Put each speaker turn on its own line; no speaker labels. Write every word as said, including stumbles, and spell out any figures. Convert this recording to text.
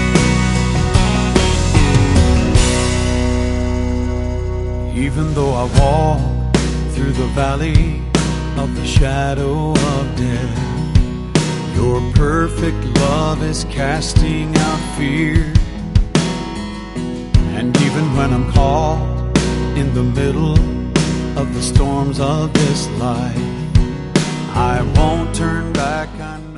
Even though I walk through the valley of the shadow of death, your perfect love is casting out fear. And even when I'm caught in the middle of the storms of this life, I won't turn back. I